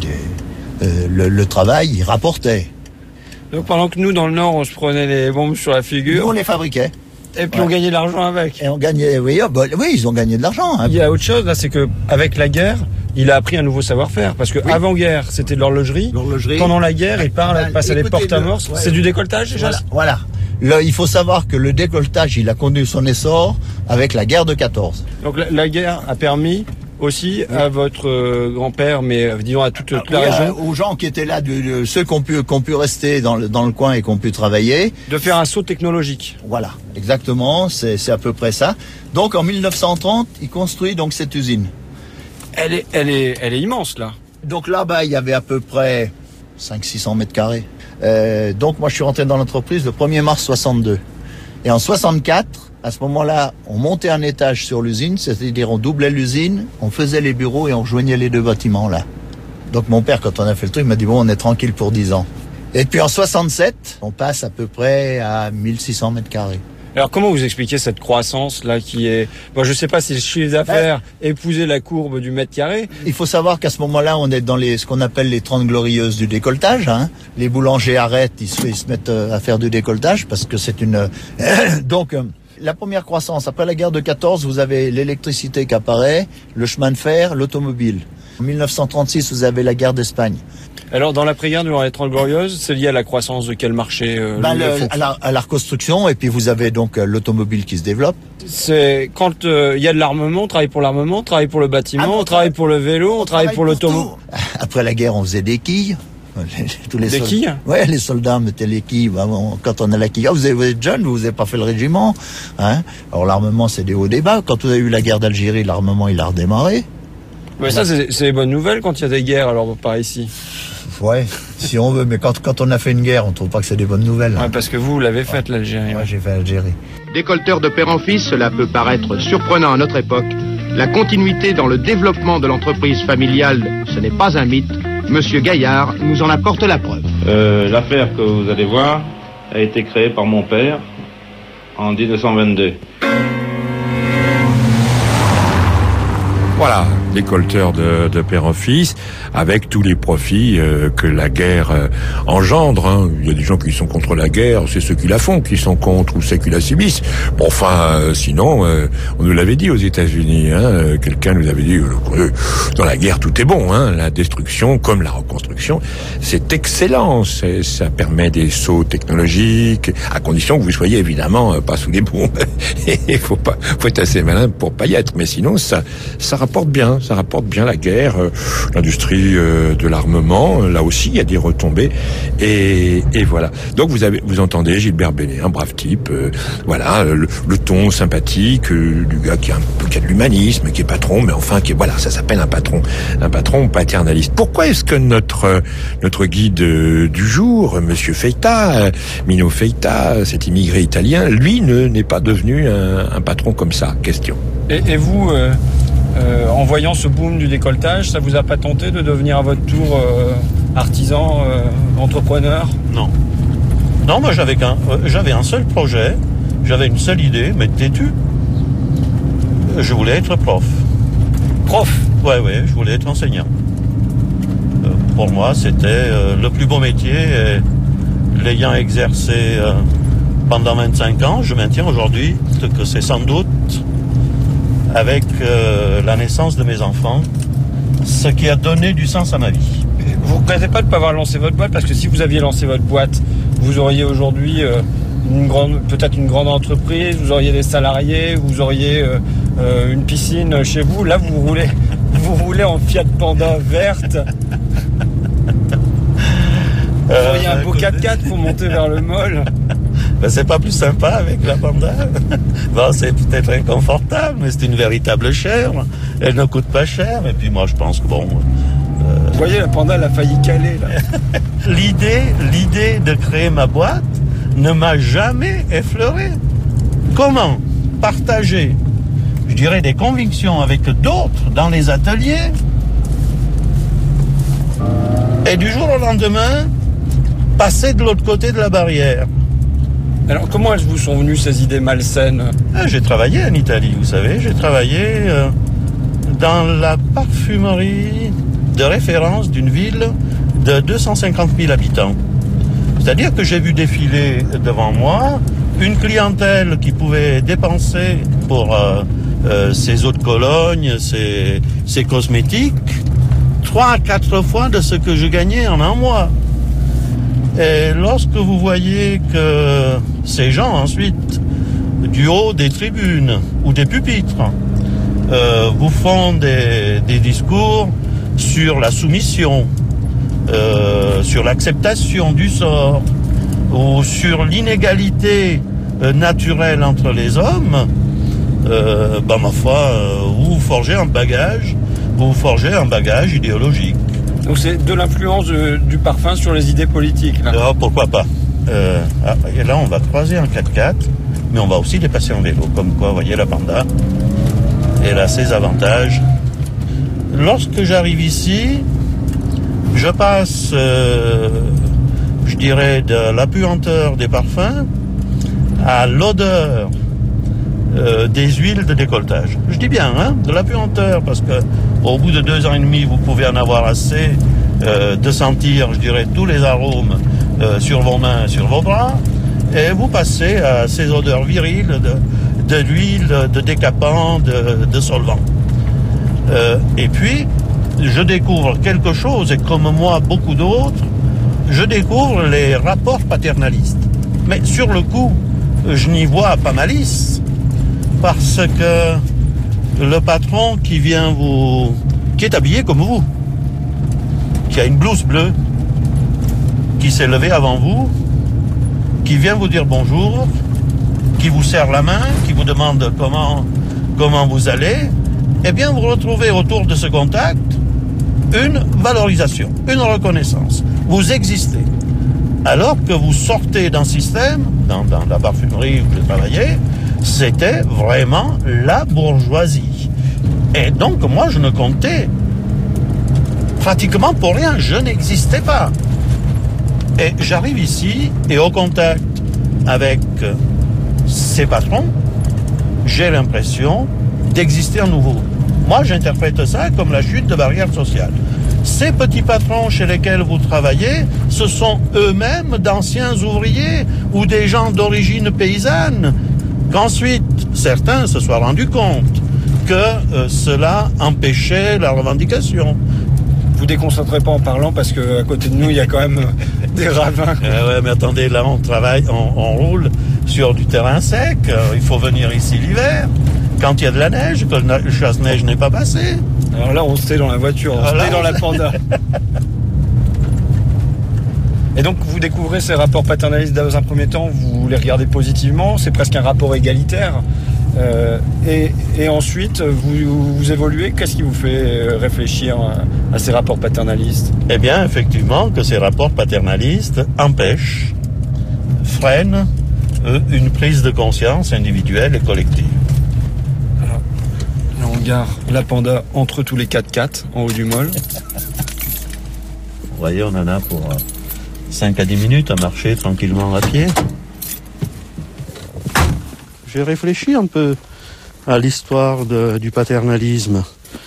le travail, ils rapportaient. Donc pendant que nous, dans le Nord, on se prenait les bombes sur la figure... Nous, on les fabriquait. Et puis on gagnait de l'argent avec. Et on gagnait, oui, ils ont gagné de l'argent. Il y a autre chose, là, c'est que avec la guerre, il a appris un nouveau savoir-faire. Parce que avant-guerre, c'était de l'horlogerie. Pendant la guerre, il passe à des porte-amorces. Ouais. C'est du décolletage déjà. Voilà. Là, il faut savoir que le décolletage, il a connu son essor avec la guerre de 14. Donc la guerre a permis aussi à votre grand-père, mais disons à toute la région, aux gens qui étaient là, ceux qui ont pu rester dans le coin et qui ont pu travailler, de faire un saut technologique. Voilà, exactement, c'est à peu près ça. Donc en 1930, il construit donc cette usine. Elle est immense là. Donc là-bas, il y avait à peu près 500-600 mètres carrés. Donc moi, je suis rentré dans l'entreprise le 1er mars 62. Et en 64, à ce moment-là, on montait un étage sur l'usine, c'est-à-dire on doublait l'usine, on faisait les bureaux et on rejoignait les 2 bâtiments là. Donc mon père, quand on a fait le truc, il m'a dit bon, on est tranquille pour 10 ans. Et puis en 67, on passe à peu près à 1600 mètres carrés. Alors comment vous expliquez cette croissance là qui est... Bon, je sais pas si le chiffre d'affaires épousait la courbe du mètre carré. Il faut savoir qu'à ce moment-là, on est dans ce qu'on appelle les 30 glorieuses du décolletage. Les boulangers arrêtent, ils se mettent à faire du décolletage parce que c'est une... Donc... La première croissance, après la guerre de 14, vous avez l'électricité qui apparaît, le chemin de fer, l'automobile. En 1936, vous avez la guerre d'Espagne. Alors, dans l'après-guerre, durant les 30 Glorieuses, c'est lié à la croissance de quel marché à la reconstruction, et puis vous avez donc l'automobile qui se développe. C'est quand il y a de l'armement, on travaille pour l'armement, on travaille pour le bâtiment, on travaille pour le vélo, on travaille pour l'automobile. Après la guerre, on faisait des quilles. Quilles ? Ouais, les soldats mettaient les quilles. Quand on a la quille, vous êtes jeune, vous n'avez pas fait le régiment. Hein. Alors l'armement, c'est des hauts débats. Quand vous avez eu la guerre d'Algérie, l'armement, il a redémarré. Mais ça, c'est les bonnes nouvelles quand il y a des guerres, alors par ici. Ouais, si on veut, mais quand on a fait une guerre, on trouve pas que c'est des bonnes nouvelles. Ouais, parce que vous l'avez faite, l'Algérie. Ouais, j'ai fait l'Algérie. Décolteur de père en fils, cela peut paraître surprenant à notre époque. La continuité dans le développement de l'entreprise familiale, ce n'est pas un mythe. Monsieur Gaillard nous en apporte la preuve. L'affaire que vous allez voir a été créée par mon père en 1922. Voilà, décolteur de père en fils, avec tous les profits que la guerre engendre. Hein. Il y a des gens qui sont contre la guerre, c'est ceux qui la font, qui sont contre ou ceux qui la subissent. Bon, enfin, sinon, on nous l'avait dit aux États-Unis. Hein, quelqu'un nous avait dit, dans la guerre, tout est bon. Hein, la destruction, comme la reconstruction, c'est excellent. Ça permet des sauts technologiques, à condition que vous soyez évidemment pas sous les bombes. Il faut être assez malin pour pas y être. Mais sinon, ça rapporte bien la guerre, l'industrie de l'armement. Là aussi, il y a des retombées. Et voilà. Donc vous entendez Gilbert Bénet, un brave type. Voilà, le ton sympathique du gars qui a de l'humanisme, qui est patron, mais enfin voilà, ça s'appelle un patron paternaliste. Pourquoi est-ce que notre guide du jour, Monsieur Feita, Mino Feita, cet immigré italien, lui n'est pas devenu un patron comme ça? Question. Et vous, en voyant ce boom du décolletage, ça vous a pas tenté de devenir à votre tour artisan, entrepreneur? Non, moi j'avais un seul projet, j'avais une seule idée, mais têtu. Je voulais être prof. Prof? Ouais, je voulais être enseignant. Pour moi, c'était le plus beau métier. Et l'ayant exercé pendant 25 ans, je maintiens aujourd'hui que c'est sans doute, avec la naissance de mes enfants, ce qui a donné du sens à ma vie. Vous ne regrettez pas de ne pas avoir lancé votre boîte, parce que si vous aviez lancé votre boîte, vous auriez aujourd'hui peut-être une grande entreprise, vous auriez des salariés, vous auriez une piscine chez vous. Là, vous roulez en Fiat Panda verte. Vous auriez un beau 4x4 pour monter vers le mall. Ben, c'est pas plus sympa avec la Panda. Bon, c'est peut-être inconfortable, mais c'est une véritable chair. Elle ne coûte pas cher. Et puis moi, je pense que bon... Vous voyez, la Panda, elle a failli caler, là. L'idée de créer ma boîte ne m'a jamais effleuré. Comment partager, je dirais, des convictions avec d'autres dans les ateliers, et du jour au lendemain, passer de l'autre côté de la barrière. Alors, comment elles vous sont venues, ces idées malsaines? J'ai travaillé en Italie, vous savez. J'ai travaillé dans la parfumerie de référence d'une ville de 250 000 habitants. C'est-à-dire que j'ai vu défiler devant moi une clientèle qui pouvait dépenser pour ses eaux de Cologne, ses cosmétiques, 3 à 4 fois de ce que je gagnais en un mois. Et lorsque vous voyez que ces gens, ensuite, du haut des tribunes ou des pupitres, vous font des discours sur la soumission, sur l'acceptation du sort, ou sur l'inégalité naturelle entre les hommes, ma foi, vous forgez un bagage idéologique. Donc c'est de l'influence du parfum sur les idées politiques, là. Alors, pourquoi pas. Et là, on va croiser un 4x4, mais on va aussi dépasser en vélo. Comme quoi, vous voyez, la Panda, elle a ses avantages. Lorsque j'arrive ici, je passe, je dirais, de la puanteur des parfums à l'odeur des huiles de décolletage. Je dis bien, de la puanteur, parce que au bout de 2 ans et demi, vous pouvez en avoir assez de sentir, je dirais, tous les arômes sur vos mains, sur vos bras, et vous passez à ces odeurs viriles de l'huile, de décapant, de solvant. Et puis, je découvre quelque chose, et comme moi, beaucoup d'autres, je découvre les rapports paternalistes. Mais sur le coup, je n'y vois pas malice, parce que le patron qui est habillé comme vous, qui a une blouse bleue, qui s'est levé avant vous, qui vient vous dire bonjour, qui vous serre la main, qui vous demande comment vous allez, eh bien vous retrouvez autour de ce contact une valorisation, une reconnaissance. Vous existez. Alors que vous sortez d'un système, dans la parfumerie où je travaillais, c'était vraiment la bourgeoisie. Et donc moi je ne comptais pratiquement pour rien, je n'existais pas. Et j'arrive ici et au contact avec ces patrons, j'ai l'impression d'exister à nouveau. Moi, j'interprète ça comme la chute de barrières sociales. Ces petits patrons chez lesquels vous travaillez, ce sont eux-mêmes d'anciens ouvriers ou des gens d'origine paysanne, qu'ensuite certains se soient rendus compte que cela empêchait la revendication. Vous déconcentrez pas en parlant parce qu'à côté de nous, il y a quand même des ravins. Ouais, mais attendez, là, on travaille, on roule sur du terrain sec. Il faut venir ici l'hiver, quand il y a de la neige, que le chasse-neige n'est pas passé. Alors là, on se tait dans la voiture, on se tait dans la Panda. Et donc, vous découvrez ces rapports paternalistes dans un premier temps, vous les regardez positivement, c'est presque un rapport égalitaire. Et ensuite, vous évoluez. Qu'est-ce qui vous fait réfléchir à ces rapports paternalistes? Eh bien, effectivement, que ces rapports paternalistes empêchent, freinent une prise de conscience individuelle et collective. Alors, là, on gare la Panda entre tous les 4x4 en haut du mall. Vous voyez, on en a pour 5 à 10 minutes à marcher tranquillement à pied. J'ai réfléchi un peu à l'histoire du paternalisme.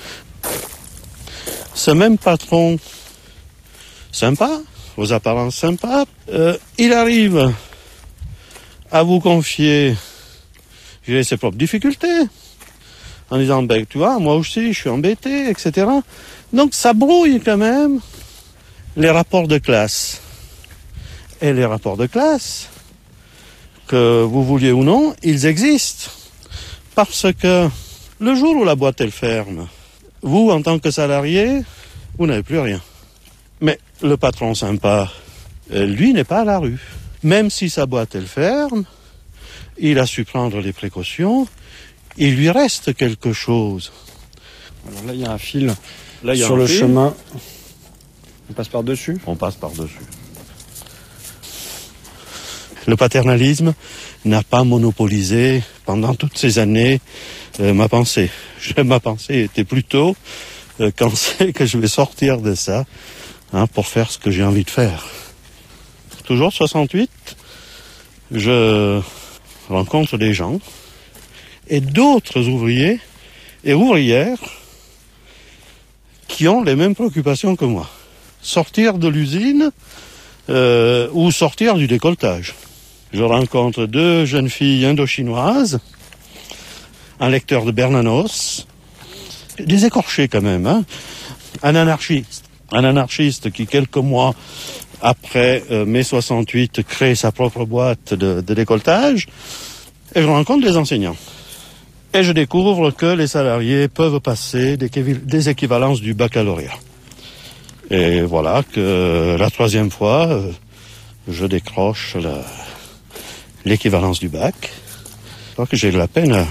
Ce même patron, sympa, aux apparences sympas, il arrive à vous confier, j'ai ses propres difficultés, en disant, ben, tu vois, moi aussi, je suis embêté, etc. Donc, ça brouille quand même les rapports de classe. Et les rapports de classe, que vous vouliez ou non, ils existent. Parce que le jour où la boîte elle ferme, vous, en tant que salarié, vous n'avez plus rien. Mais le patron sympa, lui, n'est pas à la rue. Même si sa boîte elle ferme, il a su prendre les précautions, il lui reste quelque chose. Alors là, il y a un fil sur le chemin. On passe par-dessus ? On passe par-dessus. Le paternalisme n'a pas monopolisé pendant toutes ces années ma pensée. Ma pensée était plutôt quand c'est que je vais sortir de ça pour faire ce que j'ai envie de faire. Toujours 68, je rencontre des gens et d'autres ouvriers et ouvrières qui ont les mêmes préoccupations que moi. Sortir de l'usine ou sortir du décolletage. Je rencontre 2 jeunes filles indo-chinoises, un lecteur de Bernanos, des écorchés quand même, un anarchiste qui quelques mois après mai 68 crée sa propre boîte de décolletage, et je rencontre des enseignants. Et je découvre que les salariés peuvent passer des équivalences du baccalauréat. Et voilà que la 3e fois, je décroche l'équivalence du bac. Je crois que j'ai de la peine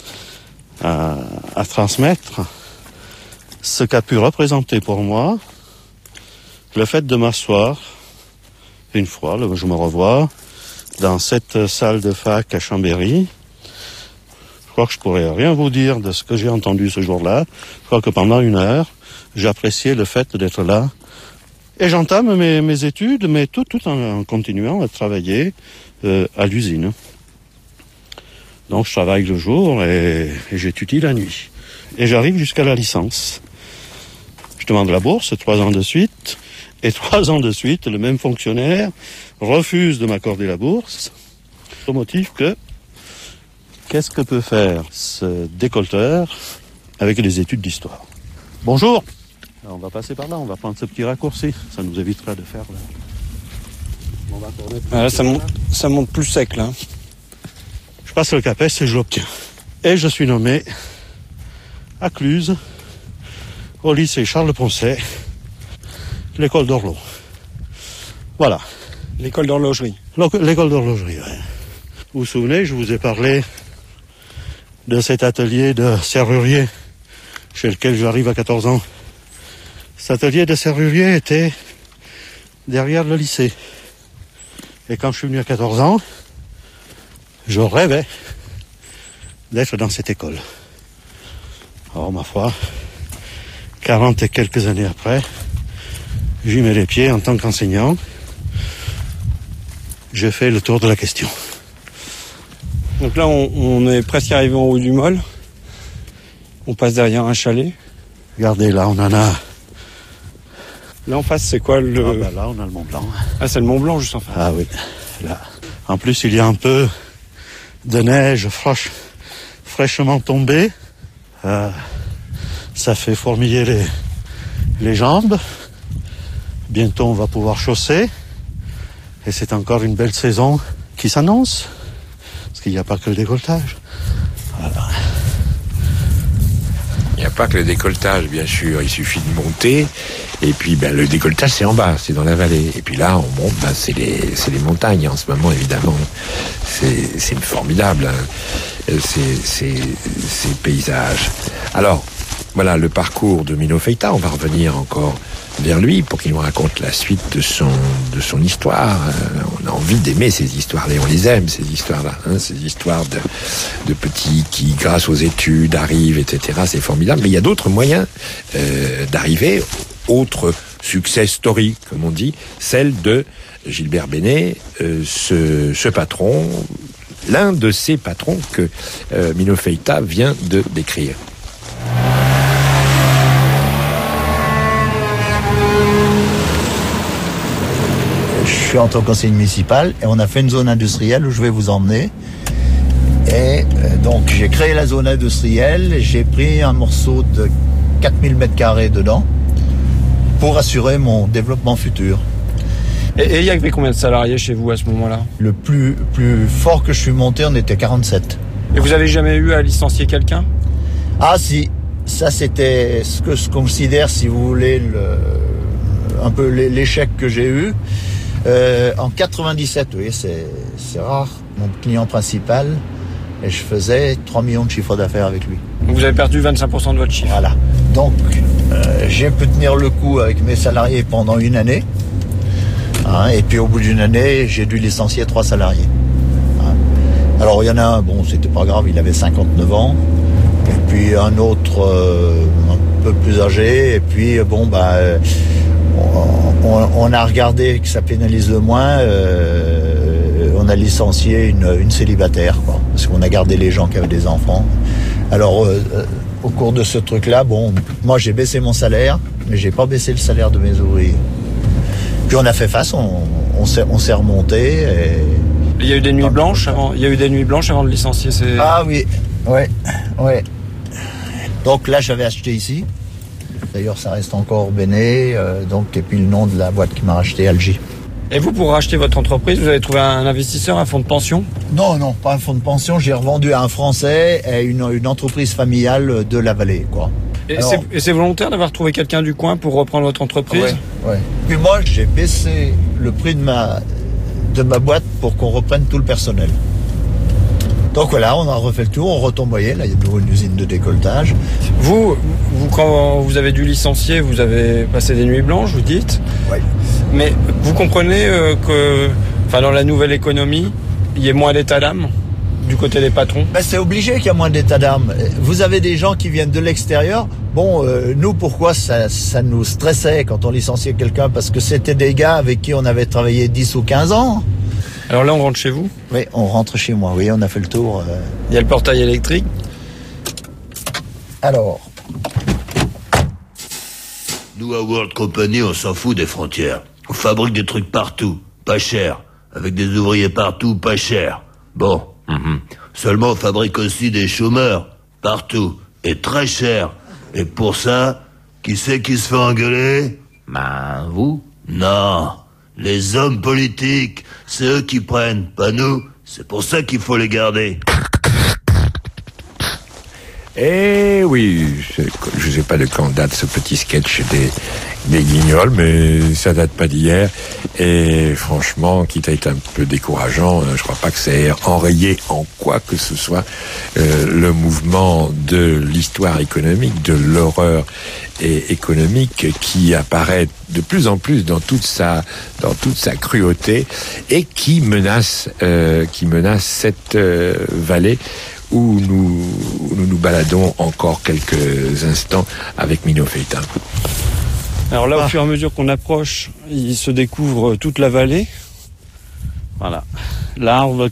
à transmettre ce qu'a pu représenter pour moi le fait de m'asseoir une fois, je me revois, dans cette salle de fac à Chambéry. Je crois que je pourrais rien vous dire de ce que j'ai entendu ce jour-là. Je crois que pendant 1 heure, j'appréciais le fait d'être là. Et j'entame mes études, mais tout en continuant à travailler à l'usine. Donc je travaille le jour et j'étudie la nuit. Et j'arrive jusqu'à la licence. Je demande la bourse 3 ans de suite. Et 3 ans de suite, le même fonctionnaire refuse de m'accorder la bourse au motif que qu'est-ce que peut faire ce décolleteur avec des études d'histoire? Bonjour. Alors on va passer par là, on va prendre ce petit raccourci. Ça nous évitera de faire... On va là, ça monte plus sec, là. Je passe le CAPES et je l'obtiens. Et je suis nommé à Cluse, au lycée Charles-Poncet, l'école d'Orlot. Voilà. L'école d'horlogerie. L'école d'horlogerie, oui. Vous vous souvenez, je vous ai parlé de cet atelier de serrurier chez lequel j'arrive à 14 ans. Cet atelier de serrurier était derrière le lycée. Et quand je suis venu à 14 ans, je rêvais d'être dans cette école. Alors, ma foi, 40 et quelques années après, j'y mets les pieds en tant qu'enseignant. J'ai fait le tour de la question. Donc là, on est presque arrivé en haut du Mol. On passe derrière un chalet. Regardez, là, on en a... Là, en face, c'est quoi le... Ah, bah là, on a le Mont Blanc. Ah, c'est le Mont Blanc, juste en face. Ah oui, là. En plus, il y a un peu de neige fraîchement tombée. Ça fait fourmiller les jambes. Bientôt, on va pouvoir chausser. Et c'est encore une belle saison qui s'annonce. Parce qu'il n'y a pas que le décolletage. Voilà. Il n'y a pas que le décolletage, bien sûr. Il suffit de monter. Et puis, le décolletage, c'est en bas, c'est dans la vallée. Et puis là, on monte, c'est les montagnes en ce moment, évidemment. C'est formidable, hein, ces paysages. Alors, voilà le parcours de Mino Feita. On va revenir encore vers lui pour qu'il nous raconte la suite de son histoire. On a envie d'aimer ces histoires-là, on les aime, ces histoires-là, hein, ces histoires de petits qui, grâce aux études, arrivent, etc. C'est formidable. Mais il y a d'autres moyens d'arriver. Autre success story, comme on dit, celle de Gilbert Bénet, ce patron, l'un de ces patrons que Mino Feita vient de décrire. Je suis entré au conseil municipal et on a fait une zone industrielle où je vais vous emmener. Et donc j'ai créé la zone industrielle, j'ai pris un morceau de 4000 m² dedans pour assurer mon développement futur. Et il y avait combien de salariés chez vous à ce moment-là? Le plus fort que je suis monté, on était 47. Et vous avez jamais eu à licencier quelqu'un? Ah si, ça c'était ce que je considère, si vous voulez, un peu l'échec que j'ai eu. En 97, oui, c'est rare. Mon client principal, et je faisais 3 millions de chiffre d'affaires avec lui. Vous avez perdu 25% de votre chiffre. Voilà. Donc, j'ai pu tenir le coup avec mes salariés pendant une année. Hein, et puis au bout d'une année, j'ai dû licencier 3 salariés. Hein. Alors il y en a un, bon, c'était pas grave, il avait 59 ans. Et puis un autre un peu plus âgé. Et puis on a regardé que ça pénalise le moins. On a licencié une célibataire, quoi, parce qu'on a gardé les gens qui avaient des enfants. Alors au cours de ce truc-là, moi j'ai baissé mon salaire, mais j'ai pas baissé le salaire de mes ouvriers. Puis on a fait face, on s'est remonté. Et... Il y a eu des nuits blanches avant. Il y a eu des nuits blanches avant de licencier ces. Ah oui, ouais. Donc là, j'avais acheté ici. D'ailleurs, ça reste encore Bénet. Et puis le nom de la boîte qui m'a racheté, Algie. Et vous, pour racheter votre entreprise, vous avez trouvé un investisseur, un fonds de pension? Non, pas un fonds de pension. J'ai revendu à un Français et une entreprise familiale de la vallée, quoi. Et c'est volontaire d'avoir trouvé quelqu'un du coin pour reprendre votre entreprise? Ouais. Puis moi, j'ai baissé le prix de ma boîte pour qu'on reprenne tout le personnel. Donc voilà, on a refait le tour, on retombe, là, il y a de nouveau une usine de décolletage. Vous, quand vous avez dû licencier, vous avez passé des nuits blanches, vous dites? Oui. Mais vous comprenez que, dans la nouvelle économie, il y ait moins d'état d'âme du côté des patrons? C'est obligé qu'il y a moins d'état d'âme. Vous avez des gens qui viennent de l'extérieur. Nous, pourquoi ça nous stressait quand on licenciait quelqu'un? Parce que c'était des gars avec qui on avait travaillé 10 ou 15 ans. Alors là, on rentre chez vous? Oui, on rentre chez moi. Oui, on a fait le tour. Il y a le portail électrique? Alors... Nous, à World Company, on s'en fout des frontières. On fabrique des trucs partout, pas cher. Avec des ouvriers partout, pas cher. Bon. Seulement, on fabrique aussi des chômeurs, partout, et très cher. Et pour ça, Qui c'est qui se fait engueuler? Ben, vous? Non, les hommes politiques, c'est eux qui prennent, pas nous. C'est pour ça qu'il faut les garder. Eh oui, je sais pas de quand date ce petit sketch des Guignols, mais ça date pas d'hier. Et franchement, quitte à être un peu décourageant, je crois pas que ça ait enrayé en quoi que ce soit le mouvement de l'histoire économique, de l'horreur économique qui apparaît de plus en plus dans toute sa cruauté et qui menace cette vallée où nous baladons encore quelques instants avec Mino Feita. Alors là, au fur et à mesure qu'on approche, il se découvre toute la vallée. Voilà. L'arbre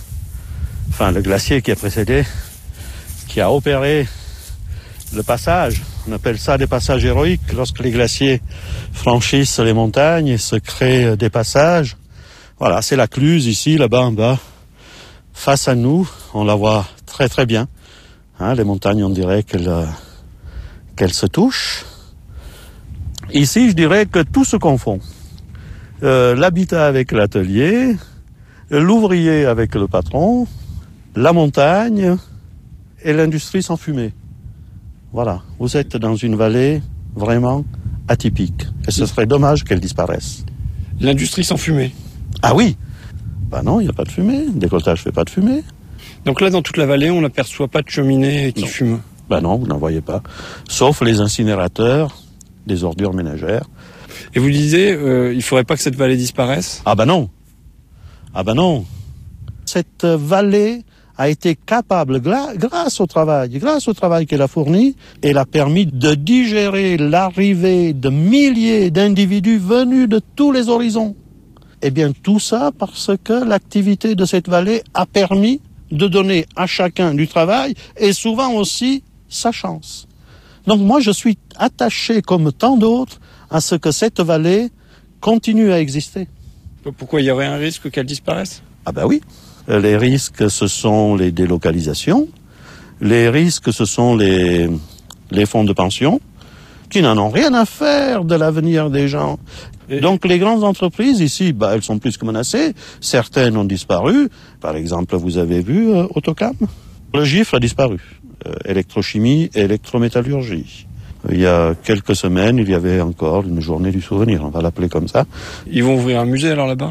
le glacier qui a précédé, qui a opéré le passage. On appelle ça des passages héroïques. Lorsque les glaciers franchissent les montagnes et se créent des passages. Voilà, c'est la Cluse ici, là-bas en bas. Face à nous, on la voit très très bien. Les montagnes, on dirait qu'elles se touchent. Ici, je dirais que tout se confond. L'habitat avec l'atelier, l'ouvrier avec le patron, la montagne et l'industrie sans fumée. Voilà, vous êtes dans une vallée vraiment atypique. Et ce serait dommage qu'elle disparaisse. L'industrie sans fumée? Ah oui. Ben non, il n'y a pas de fumée. Le décolletage ne fait pas de fumée. Donc là, dans toute la vallée, on n'aperçoit pas de cheminée qui fume? Ben non, vous n'en voyez pas. Sauf les incinérateurs, des ordures ménagères. Et vous disiez, il ne faudrait pas que cette vallée disparaisse? Ah ben non. Ah ben non. Cette vallée a été capable, grâce au travail qu'elle a fourni, elle a permis de digérer l'arrivée de milliers d'individus venus de tous les horizons. Eh bien, tout ça parce que l'activité de cette vallée a permis de donner à chacun du travail et souvent aussi sa chance. Donc moi, je suis attaché, comme tant d'autres, à ce que cette vallée continue à exister. Pourquoi il y aurait un risque qu'elle disparaisse? Ah ben oui. Les risques, ce sont les délocalisations. Les risques, ce sont les fonds de pension qui n'en ont rien à faire de l'avenir des gens. Donc les grandes entreprises ici, elles sont plus que menacées. Certaines ont disparu. Par exemple, vous avez vu Autocam. Le GIFRE a disparu. Électrochimie et électrométallurgie. Il y a quelques semaines, il y avait encore une journée du souvenir, on va l'appeler comme ça. Ils vont ouvrir un musée alors là-bas?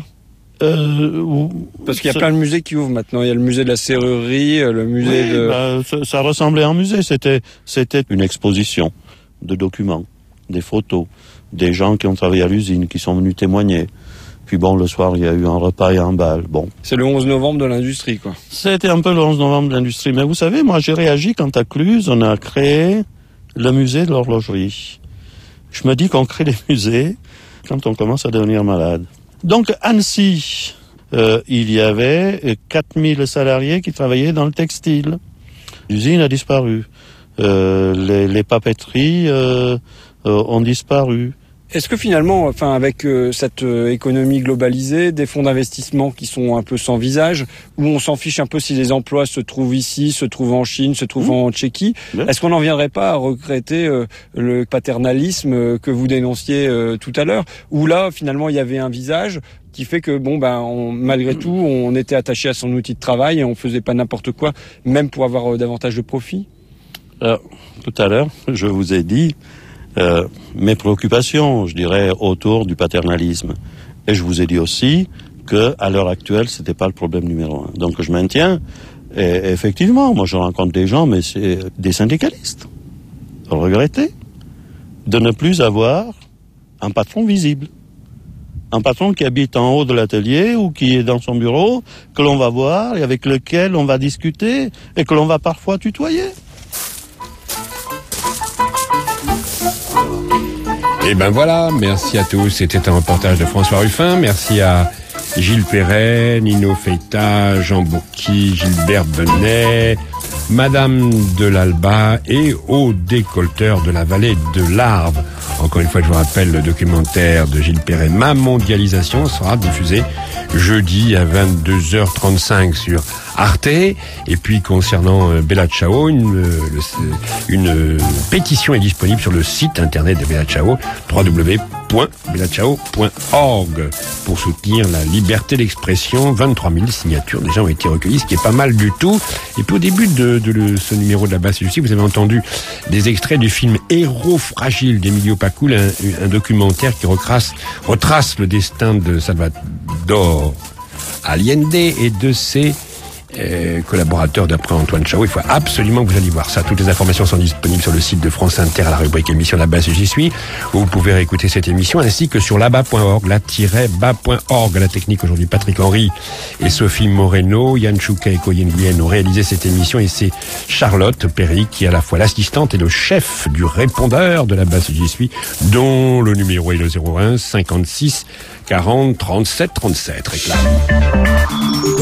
Parce qu'il y a plein de musées qui ouvrent maintenant. Il y a le musée de la serrurerie, le musée ça ressemblait à un musée. C'était une exposition de documents, des photos, des gens qui ont travaillé à l'usine, qui sont venus témoigner. Puis bon, le soir, il y a eu un repas et un bal. Bon. C'est le 11 novembre de l'industrie, quoi. C'était un peu le 11 novembre de l'industrie. Mais vous savez, moi, j'ai réagi quand à Cluse, on a créé le musée de l'horlogerie. Je me dis qu'on crée des musées quand on commence à devenir malade. Donc, Annecy, il y avait 4000 salariés qui travaillaient dans le textile. L'usine a disparu. Les papeteries ont disparu. Est-ce que finalement, avec cette économie globalisée, des fonds d'investissement qui sont un peu sans visage, où on s'en fiche un peu si les emplois se trouvent ici, se trouvent en Chine, se trouvent en Tchéquie, est-ce qu'on n'en viendrait pas à regretter le paternalisme que vous dénonciez tout à l'heure, où là, finalement, il y avait un visage qui fait que, malgré tout, on était attaché à son outil de travail et on faisait pas n'importe quoi, même pour avoir davantage de profit? Tout à l'heure, je vous ai dit mes préoccupations, je dirais, autour du paternalisme. Et je vous ai dit aussi que, à l'heure actuelle, c'était pas le problème numéro 1. Donc, je maintiens. Et effectivement, moi, je rencontre des gens, mais c'est des syndicalistes. Regretter de ne plus avoir un patron visible. Un patron qui habite en haut de l'atelier ou qui est dans son bureau, que l'on va voir et avec lequel on va discuter et que l'on va parfois tutoyer. Et ben voilà, merci à tous. C'était un reportage de François Ruffin. Merci à Gilles Perret, Nino Feita, Jean Bourqui, Gilbert Benet, Madame de l'Alba et au décolteur de la vallée de l'Arve. Encore une fois, je vous rappelle, le documentaire de Gilles Perret, Ma mondialisation, sera diffusé jeudi à 22h35 sur Arte. Et puis, concernant Bella Ciao, une pétition est disponible sur le site internet de Bella Ciao, www.bellacciao.org, pour soutenir la liberté d'expression. 23 000 signatures déjà ont été recueillies, ce qui est pas mal du tout. Et puis, au début de ce numéro de la Basse Justice, vous avez entendu des extraits du film Héros fragile d'Emilio Pacul, un documentaire qui retrace le destin de Salvador Allende et de ses collaborateurs d'après Antoine Chao. Il faut absolument que vous alliez voir ça. Toutes les informations sont disponibles sur le site de France Inter à la rubrique émission La Basse J'y suis, où vous pouvez réécouter cette émission, ainsi que sur laba.org, la-bas.org. La technique aujourd'hui, Patrick Henry et Sophie Moreno. Yann Chouka et Coyen Guyenne ont réalisé cette émission, et c'est Charlotte Perry qui est à la fois l'assistante et le chef du répondeur de La Basse J'y suis, dont le numéro est le 01 56 40 37 37. Réclame.